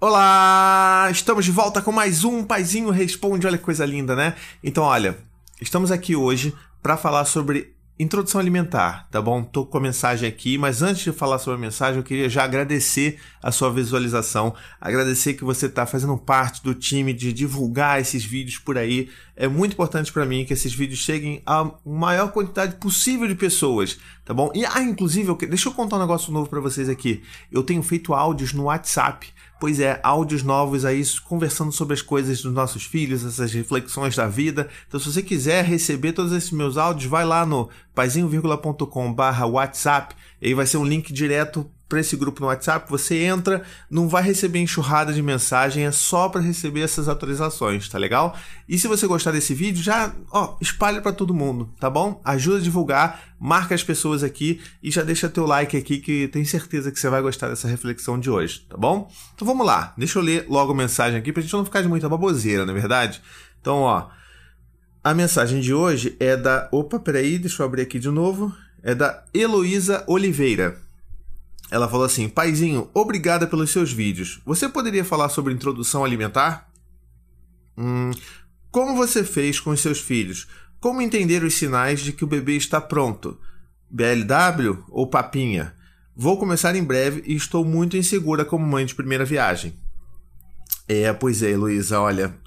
Olá! Estamos de volta com mais um Paizinho Responde. Olha que coisa linda, né? Então, olha, estamos aqui hoje para falar sobre introdução alimentar, tá bom? Tô com a mensagem aqui, mas antes de falar sobre a mensagem, eu queria já agradecer a sua visualização, agradecer que você está fazendo parte do time de divulgar esses vídeos por aí. É muito importante para mim que esses vídeos cheguem a maior quantidade possível de pessoas, tá bom? E, inclusive, deixa eu contar um negócio novo para vocês aqui. Eu tenho feito áudios no WhatsApp. Pois é, áudios novos aí, conversando sobre as coisas dos nossos filhos, essas reflexões da vida. Então, se você quiser receber todos esses meus áudios, vai lá no paizinho.com/WhatsApp, e aí vai ser um link direto para esse grupo no WhatsApp. Você entra, não vai receber enxurrada de mensagem, é só para receber essas atualizações, tá legal? E se você gostar desse vídeo, já espalha para todo mundo, tá bom? Ajuda a divulgar, marca as pessoas aqui e já deixa teu like aqui, que tenho certeza que você vai gostar dessa reflexão de hoje, tá bom? Então vamos lá, deixa eu ler logo a mensagem aqui pra gente não ficar de muita baboseira, não é verdade? Então, a mensagem de hoje é da... deixa eu abrir aqui de novo. É da Heloísa Oliveira. Ela falou assim: Paizinho, obrigada pelos seus vídeos. Você poderia falar sobre introdução alimentar? Como você fez com os seus filhos? Como entender os sinais de que o bebê está pronto? BLW ou papinha? Vou começar em breve e estou muito insegura como mãe de primeira viagem. Pois é, Heloísa, olha,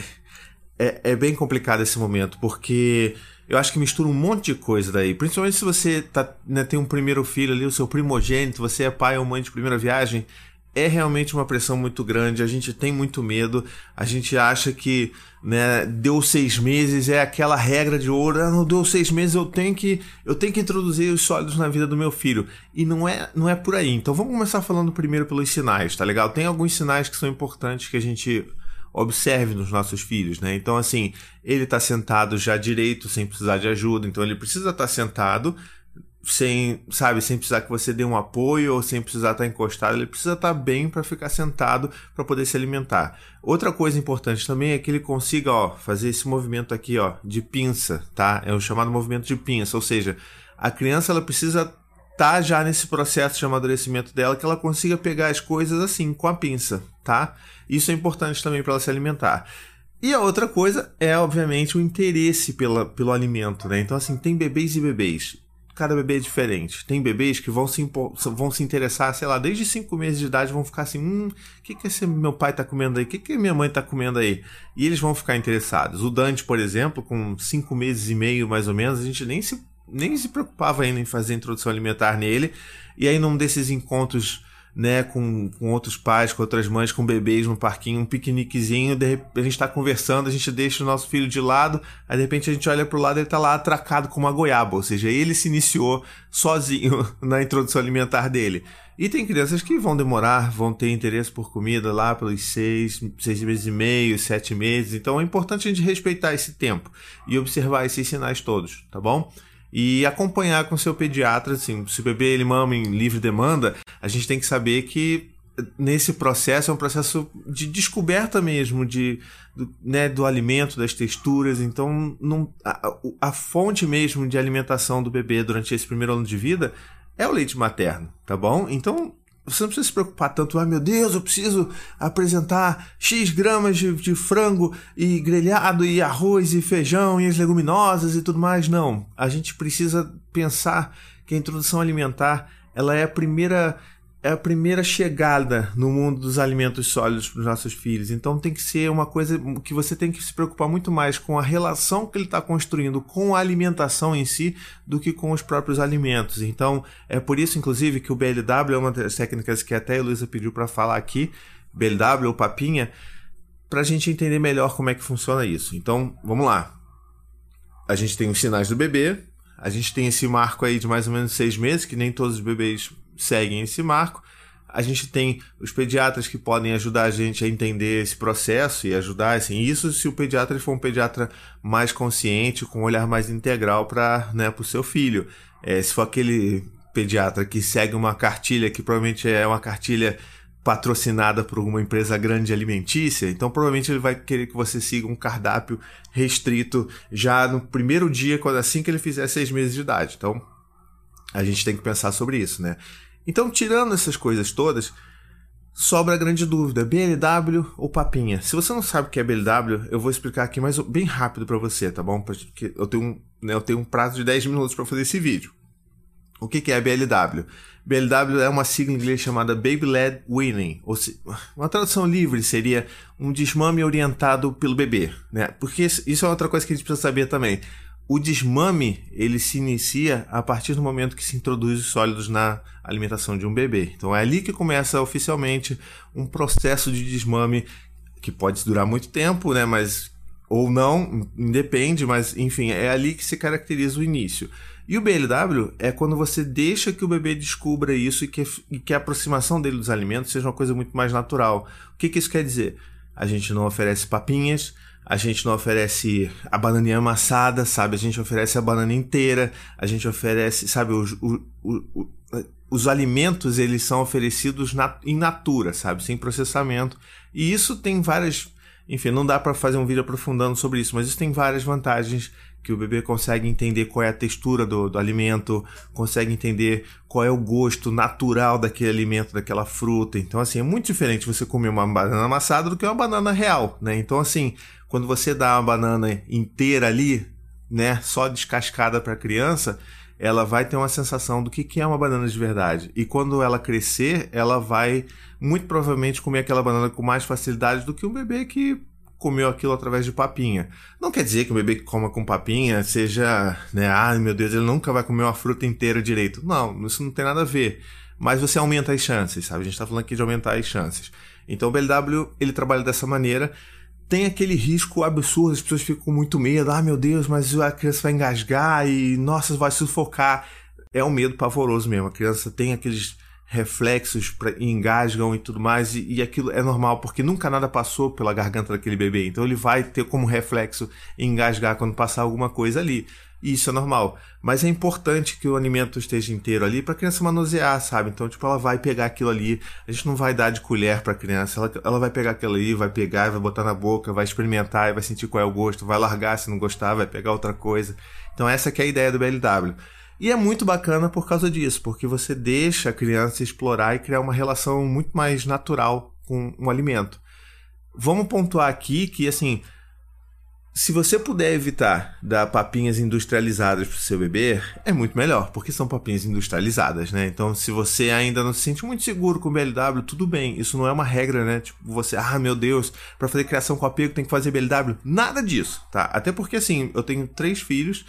é bem complicado esse momento, porque eu acho que mistura um monte de coisa daí. Principalmente se você tem um primeiro filho ali, o seu primogênito, você é pai ou mãe de primeira viagem, é realmente uma pressão muito grande, a gente tem muito medo, a gente acha que, deu 6 meses, é aquela regra de ouro, não deu 6 meses, eu tenho que introduzir os sólidos na vida do meu filho. E não é por aí. Então vamos começar falando primeiro pelos sinais, tá legal? Tem alguns sinais que são importantes que a gente observe nos nossos filhos, né? Então, assim, ele tá sentado já direito, sem precisar de ajuda. Então, ele precisa estar sentado sem precisar que você dê um apoio, ou sem precisar estar encostado. Ele precisa estar bem para ficar sentado, para poder se alimentar. Outra coisa importante também é que ele consiga, fazer esse movimento aqui, de pinça, tá? É o chamado movimento de pinça, ou seja, a criança, ela precisa tá já nesse processo de amadurecimento dela, que ela consiga pegar as coisas assim, com a pinça, tá? Isso é importante também para ela se alimentar. E a outra coisa é, obviamente, o interesse pelo alimento, né? Então, assim, tem bebês e bebês. Cada bebê é diferente. Tem bebês que vão se interessar, sei lá, desde 5 meses de idade, vão ficar assim, o que esse meu pai tá comendo aí? O que minha mãe tá comendo aí? E eles vão ficar interessados. O Dante, por exemplo, com 5 meses e meio, mais ou menos, a gente nem se preocupava ainda em fazer introdução alimentar nele. E aí, num desses encontros, com outros pais, com outras mães, com bebês no parquinho, um piqueniquezinho, de repente, a gente tá conversando, a gente deixa o nosso filho de lado, aí de repente a gente olha pro lado e ele tá lá atracado com uma goiaba, ou seja, ele se iniciou sozinho na introdução alimentar dele. E tem crianças que vão ter interesse por comida lá pelos 6 meses e meio, 7 meses, então é importante a gente respeitar esse tempo e observar esses sinais todos, tá bom? E acompanhar com o seu pediatra, assim, se o bebê ele mama em livre demanda, a gente tem que saber que nesse processo é um processo de descoberta mesmo do alimento, das texturas. Então a fonte mesmo de alimentação do bebê durante esse primeiro ano de vida é o leite materno, tá bom? Então você não precisa se preocupar tanto, meu Deus, eu preciso apresentar X gramas de frango e grelhado e arroz e feijão e as leguminosas e tudo mais. Não, a gente precisa pensar que a introdução alimentar, ela é a primeira chegada no mundo dos alimentos sólidos para os nossos filhos. Então tem que ser uma coisa que você tem que se preocupar muito mais com a relação que ele está construindo com a alimentação em si do que com os próprios alimentos. Então é por isso, inclusive, que o BLW é uma das técnicas que até a Heloísa pediu para falar aqui, BLW ou papinha, para a gente entender melhor como é que funciona isso. Então vamos lá. A gente tem os sinais do bebê, a gente tem esse marco aí de mais ou menos 6 meses, que nem todos os bebês seguem esse marco. A gente tem os pediatras que podem ajudar a gente a entender esse processo e ajudar, assim, isso se o pediatra for um pediatra mais consciente, com um olhar mais integral para o seu filho. Se for aquele pediatra que segue uma cartilha, que provavelmente é uma cartilha patrocinada por uma empresa grande alimentícia, então provavelmente ele vai querer que você siga um cardápio restrito já no primeiro dia, assim que ele fizer 6 meses de idade. Então a gente tem que pensar sobre isso, né? Então, tirando essas coisas todas, sobra a grande dúvida, BLW ou papinha? Se você não sabe o que é BLW, eu vou explicar aqui mais bem rápido para você, tá bom? Porque eu tenho um prazo de 10 minutos para fazer esse vídeo. O que é BLW? BLW é uma sigla em inglês chamada Baby Led Weaning, ou uma tradução livre seria um desmame orientado pelo bebê, né? Porque isso é outra coisa que a gente precisa saber também. O desmame, ele se inicia a partir do momento que se introduz os sólidos na alimentação de um bebê. Então é ali que começa oficialmente um processo de desmame que pode durar muito tempo, né? Mas ou não, independe, mas enfim, é ali que se caracteriza o início. E o BLW é quando você deixa que o bebê descubra isso e que a aproximação dele dos alimentos seja uma coisa muito mais natural. O que isso quer dizer? A gente não oferece papinhas, a gente não oferece a bananinha amassada, sabe? A gente oferece a banana inteira, a gente oferece, sabe? Os alimentos, eles são oferecidos in natura, sabe? Sem processamento. E isso tem várias... Enfim, não dá para fazer um vídeo aprofundando sobre isso, mas isso tem várias vantagens, que o bebê consegue entender qual é a textura do alimento, consegue entender qual é o gosto natural daquele alimento, daquela fruta. Então, assim, é muito diferente você comer uma banana amassada do que uma banana real, né? Então, assim, quando você dá uma banana inteira ali, né, só descascada para a criança, ela vai ter uma sensação do que é uma banana de verdade. E quando ela crescer, ela vai muito provavelmente comer aquela banana com mais facilidade do que um bebê que comeu aquilo através de papinha. Não quer dizer que o bebê que coma com papinha seja, né, ai meu Deus, ele nunca vai comer uma fruta inteira direito. Não, isso não tem nada a ver. Mas você aumenta as chances, sabe? A gente está falando aqui de aumentar as chances. Então o BLW, ele trabalha dessa maneira. Tem aquele risco absurdo, as pessoas ficam com muito medo. Ah, meu Deus, mas a criança vai engasgar e, nossa, vai sufocar. É um medo pavoroso mesmo. A criança tem aqueles reflexos engasgam e tudo mais, e aquilo é normal, porque nunca nada passou pela garganta daquele bebê. Então ele vai ter como reflexo engasgar quando passar alguma coisa ali. E isso é normal. Mas é importante que o alimento esteja inteiro ali para a criança manusear, sabe? Então, tipo, ela vai pegar aquilo ali. A gente não vai dar de colher para a criança. Ela vai pegar aquilo ali, vai pegar, vai botar na boca, vai experimentar e vai sentir qual é o gosto. Vai largar se não gostar, vai pegar outra coisa. Então, essa que é a ideia do BLW. E é muito bacana por causa disso, porque você deixa a criança explorar e criar uma relação muito mais natural com o alimento. Vamos pontuar aqui que, assim, se você puder evitar dar papinhas industrializadas para o seu bebê, é muito melhor, porque são papinhas industrializadas, né? Então, se você ainda não se sente muito seguro com o BLW, tudo bem. Isso não é uma regra, né? Tipo, você, meu Deus, para fazer criação com apego tem que fazer BLW. Nada disso, tá? Até porque, assim, eu tenho 3 filhos,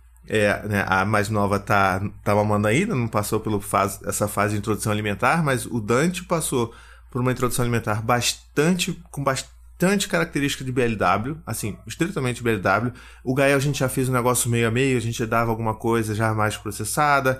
né, a mais nova tá mamando ainda, não passou pela essa fase de introdução alimentar, mas o Dante passou por uma introdução alimentar com bastante característica de BLW, assim, estritamente BLW. O Gael a gente já fez um negócio meio a meio, a gente já dava alguma coisa já mais processada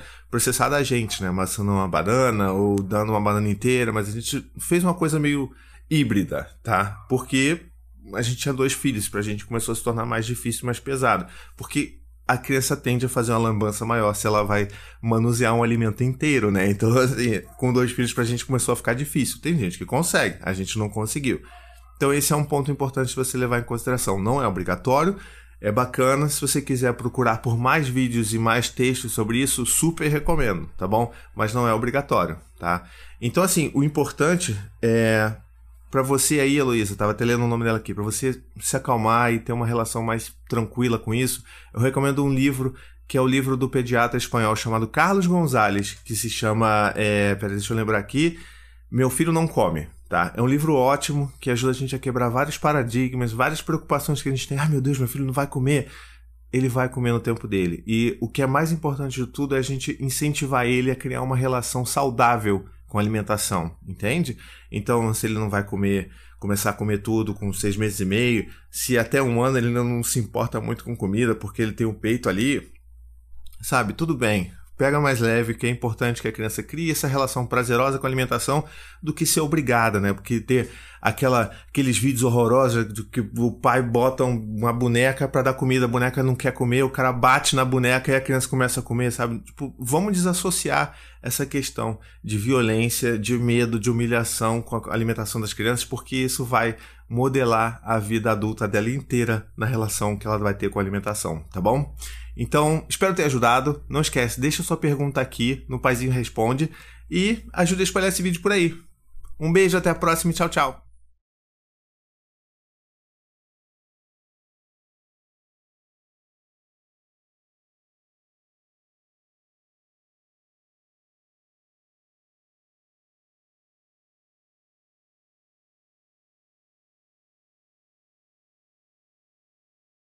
a gente, né, amassando uma banana ou dando uma banana inteira, mas a gente fez uma coisa meio híbrida, tá? Porque a gente tinha 2 filhos, pra gente começou a se tornar mais difícil, mais pesado, porque a criança tende a fazer uma lambança maior se ela vai manusear um alimento inteiro, né? Então, assim, com 2 filhos pra gente começou a ficar difícil. Tem gente que consegue, a gente não conseguiu. Então, esse é um ponto importante de você levar em consideração. Não é obrigatório, é bacana. Se você quiser procurar por mais vídeos e mais textos sobre isso, super recomendo, tá bom? Mas não é obrigatório, tá? Então, assim, o importante é... Para você aí, Heloísa, estava até lendo o nome dela aqui, para você se acalmar e ter uma relação mais tranquila com isso, eu recomendo um livro que é o livro do pediatra espanhol chamado Carlos Gonzalez, que se chama, deixa eu lembrar aqui, Meu Filho Não Come, tá? É um livro ótimo que ajuda a gente a quebrar vários paradigmas, várias preocupações que a gente tem. Meu Deus, meu filho não vai comer. Ele vai comer no tempo dele. E o que é mais importante de tudo é a gente incentivar ele a criar uma relação saudável com alimentação, entende? Então, se ele não vai começar a comer tudo com 6 meses e meio, se até 1 ano ele não se importa muito com comida porque ele tem o peito ali, sabe? Tudo bem, pega mais leve, que é importante que a criança crie essa relação prazerosa com a alimentação do que ser obrigada, né? Porque ter aqueles vídeos horrorosos de que o pai bota uma boneca para dar comida, a boneca não quer comer, o cara bate na boneca e a criança começa a comer, sabe? Tipo, vamos desassociar essa questão de violência, de medo, de humilhação com a alimentação das crianças, porque isso vai modelar a vida adulta dela inteira na relação que ela vai ter com a alimentação, tá bom? Então, espero ter ajudado. Não esquece, deixa sua pergunta aqui no Paizinho Responde e ajude a espalhar esse vídeo por aí. Um beijo, até a próxima e tchau, tchau.